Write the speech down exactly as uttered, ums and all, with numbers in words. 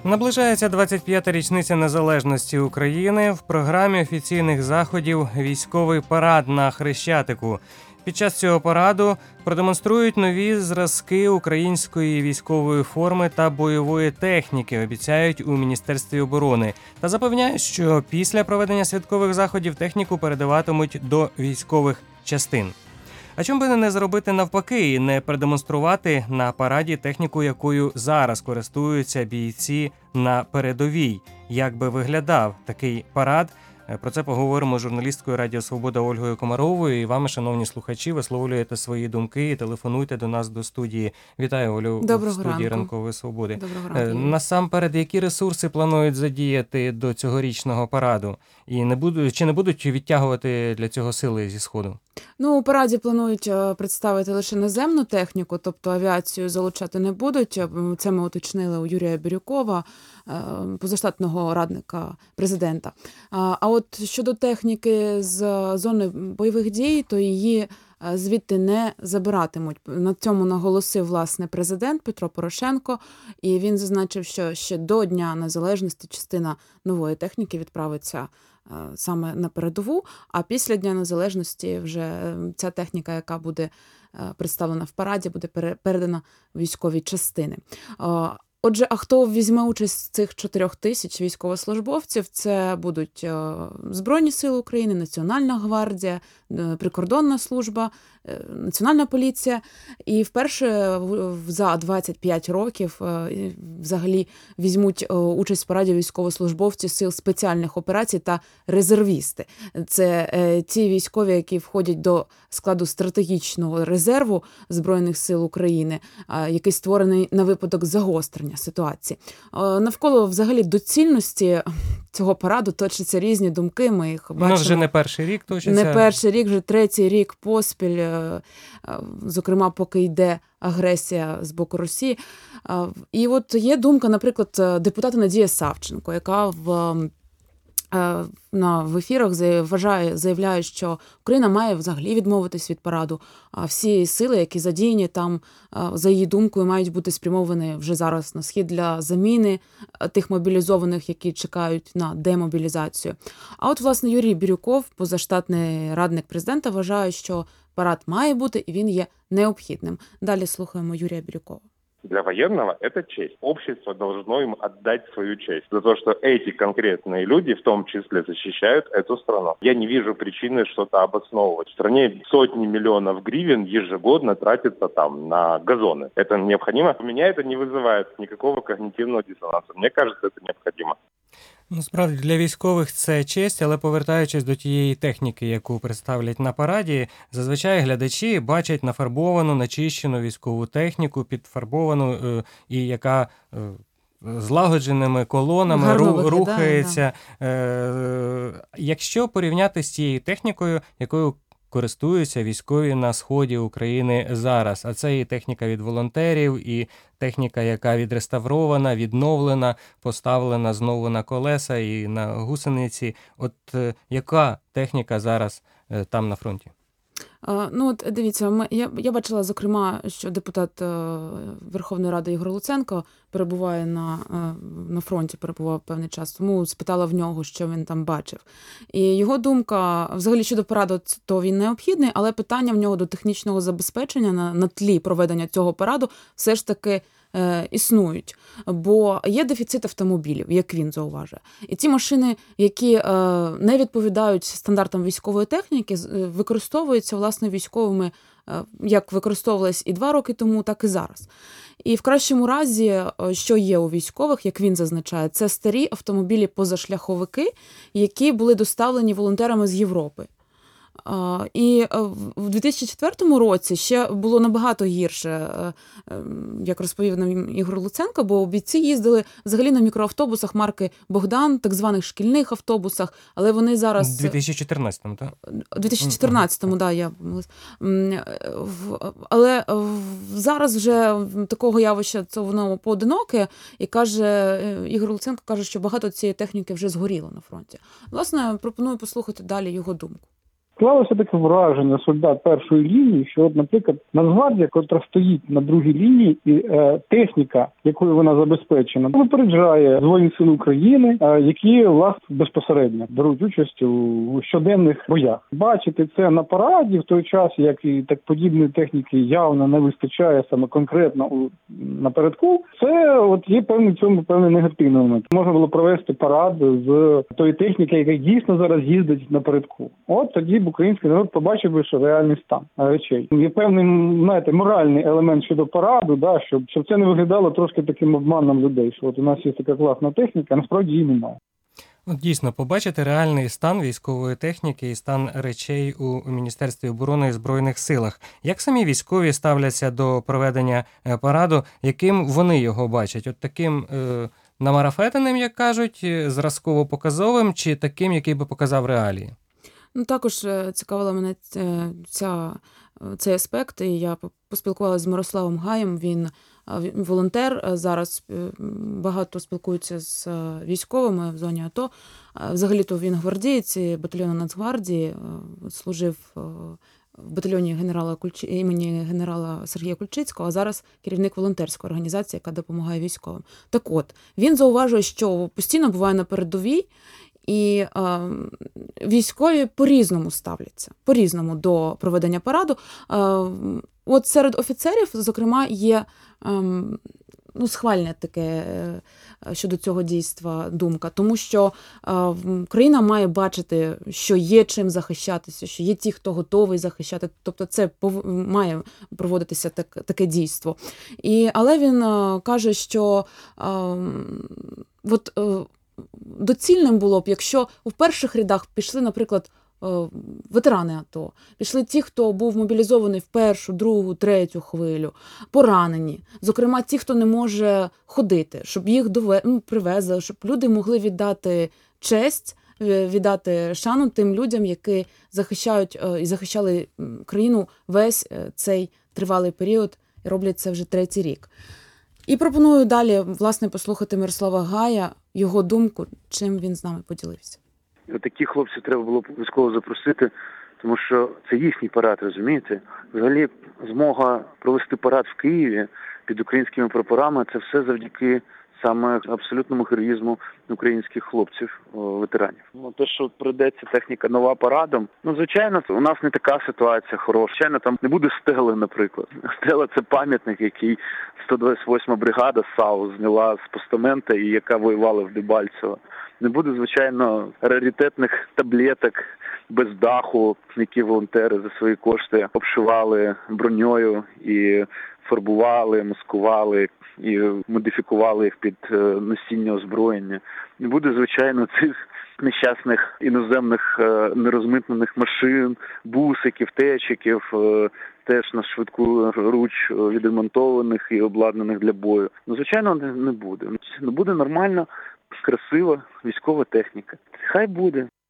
Наближається двадцять п'ята річниця незалежності України. В програмі офіційних заходів військовий парад на Хрещатику. Під час цього параду продемонструють нові зразки української військової форми та бойової техніки, обіцяють у Міністерстві оборони. Та запевняють, що після проведення святкових заходів техніку передаватимуть до військових частин. А чому би не зробити навпаки і не продемонструвати на параді техніку, якою зараз користуються бійці на передовій? Як би виглядав такий парад? Про це поговоримо з журналісткою Радіо Свобода Ольгою Комаровою. І вами, шановні слухачі, висловлюєте свої думки і телефонуйте до нас до студії. Вітаю, Олю, Доброго в студії ранку. Ранкової Свободи. Доброго ранку. Насамперед, які ресурси планують задіяти до цьогорічного параду? І не будуть, чи не будуть відтягувати для цього сили зі Сходу? Ну, у параді планують представити лише наземну техніку, тобто авіацію залучати не будуть. Це ми уточнили у Юрія Бірюкова, позаштатного радника президента. А от щодо техніки з зони бойових дій, то її звідти не забиратимуть. На цьому наголосив, власне, президент Петро Порошенко, і він зазначив, що ще до Дня Незалежності частина нової техніки відправиться саме на передову, а після Дня Незалежності вже ця техніка, яка буде представлена в параді, буде передана в військові частини. Отже, а хто візьме участь з цих чотирьох тисяч військовослужбовців? Це будуть Збройні сили України, Національна гвардія, прикордонна служба, Національна поліція. І вперше за двадцять п'ять років взагалі візьмуть участь в параді військовослужбовці сил спеціальних операцій та резервісти. Це ті військові, які входять до складу стратегічного резерву Збройних сил України, який створений на випадок загострення ситуації. Навколо взагалі доцільності цього параду точаться різні думки. Ми їх бачимо. Ну, вже не перший рік точиться. Не перший рік, вже третій рік поспіль, зокрема, поки йде агресія з боку Росії. І от є думка, наприклад, депутата Надія Савченко, яка в на в ефірах вважає, заявляє, що Україна має взагалі відмовитись від параду. А всі сили, які задіяні там, за її думкою, мають бути спрямовані вже зараз на схід для заміни тих мобілізованих, які чекають на демобілізацію. А от, власне, Юрій Бірюков, позаштатний радник президента, вважає, що парад має бути і він є необхідним. Далі слухаємо Юрія Бірюкова. Для военного это честь. Общество должно им отдать свою честь за то, что эти конкретные люди, в том числе, защищают эту страну. Я не вижу причины что-то обосновывать. В стране сотни миллионов гривен ежегодно тратится там на газоны. Это необходимо. У меня это не вызывает никакого когнитивного диссонанса. Мне кажется, это необходимо. Ну, справді, для військових це честь, але повертаючись до тієї техніки, яку представлять на параді, зазвичай глядачі бачать нафарбовану, начищену військову техніку, підфарбовану е, і яка е, злагодженими колонами Гарно ру, рухається. Да. Е, якщо порівняти з тією технікою, якою користуються військові на сході України зараз. А це і техніка від волонтерів, і техніка, яка відреставрована, відновлена, поставлена знову на колеса і на гусениці. От е, яка техніка зараз е, там на фронті? Ну, от дивіться, ми, я, я бачила, зокрема, що депутат е, Верховної Ради Ігор Луценко перебуває на, е, на фронті, перебував певний час, тому спитала в нього, що він там бачив. І його думка, взагалі щодо параду, то він необхідний, але питання в нього до технічного забезпечення на, на тлі проведення цього параду все ж таки е, існують. Бо є дефіцит автомобілів, як він зауважує. І ті машини, які е, не відповідають стандартам військової техніки, використовуються, власне, військовими, як використовувалось і два роки тому, так і зараз. І в кращому разі, що є у військових, як він зазначає, це старі автомобілі-позашляховики, які були доставлені волонтерами з Європи. І в дві тисячі четвертому році ще було набагато гірше, як розповів нам Ігор Луценко, бо бійці їздили взагалі на мікроавтобусах марки «Богдан», так званих шкільних автобусах, але вони зараз... У дві тисячі чотирнадцятому, так? У дві тисячі чотирнадцятому, так, я помилась. Але зараз вже такого явища, це воно поодиноке, і каже, Ігор Луценко каже, що багато цієї техніки вже згоріло на фронті. Власне, пропоную послухати далі його думку. Склалося таке враження солдат першої лінії, що, от, наприклад, Нацгвардія, котра стоїть на другій лінії, і е, техніка, якою вона забезпечена, випереджає Збройні Сили України, е, які, власне, безпосередньо беруть участь у, у щоденних боях. Бачити це на параді в той час, як і так подібної техніки явно не вистачає саме конкретно у, напередку, це от є певний цьому певний негативний момент. Можна було провести парад з тої техніки, яка дійсно зараз їздить напередку. От тоді б український народ побачив би, що реальний стан речей. Є певний, знаєте, моральний елемент щодо параду, да, щоб, щоб це не виглядало трошки таким обманом людей, що от у нас є така класна техніка, а насправді її немає. От дійсно, побачити реальний стан військової техніки і стан речей у Міністерстві оборони і Збройних силах. Як самі військові ставляться до проведення параду, яким вони його бачать? От таким е, намарафетеним, як кажуть, зразково-показовим, чи таким, який би показав реалії? Ну, також цікавила мене ця, цей аспект, і я поспілкувалася з Мирославом Гаєм, він волонтер, зараз багато спілкується з військовими в зоні АТО. Взагалі-то він гвардієць батальйону Нацгвардії, служив в батальйоні генерала Кульчи... імені генерала Сергія Кульчицького, а зараз керівник волонтерської організації, яка допомагає військовим. Так от, він зауважує, що постійно буває на передовій, і е, військові по-різному ставляться, по-різному до проведення параду. Е, от серед офіцерів, зокрема, є е, ну, схвальне таке е, щодо цього дійства думка, тому що е, країна має бачити, що є чим захищатися, що є ті, хто готовий захищати, тобто це пов... має проводитися так, таке дійство. І, але він е, каже, що е, от, е, доцільним було б, якщо у перших рядах пішли, наприклад, ветерани АТО, пішли ті, хто був мобілізований в першу, другу, третю хвилю, поранені, зокрема ті, хто не може ходити, щоб їх дове... ну, привезли, щоб люди могли віддати честь, віддати шану тим людям, які захищають і захищали країну весь цей тривалий період і роблять це вже третій рік. І пропоную далі, власне, послухати Мирослава Гая, його думку, чим він з нами поділився. Таких хлопців треба було обов'язково запросити, тому що це їхній парад, розумієте? Взагалі, змога провести парад в Києві під українськими прапорами – це все завдяки саме абсолютному героїзму українських хлопців, ветеранів. Ну, те, що прийдеться техніка нова парадом, ну, звичайно, у нас не така ситуація хороша. Звичайно, там не буде стели, наприклад. Стела – це пам'ятник, який сто двадцять восьма бригада САУ зняла з постамента і яка воювала в Дебальцево. Не буде, звичайно, раритетних таблеток без даху, які волонтери за свої кошти обшивали броньою і фарбували, маскували і модифікували їх під носіння озброєння. Не буде, звичайно, цих нещасних іноземних нерозмитнених машин, бусиків, течиків, теж на швидку руч відремонтованих і обладнаних для бою. Ну, звичайно, не буде. Не буде нормально, красива військова техніка. Хай буде.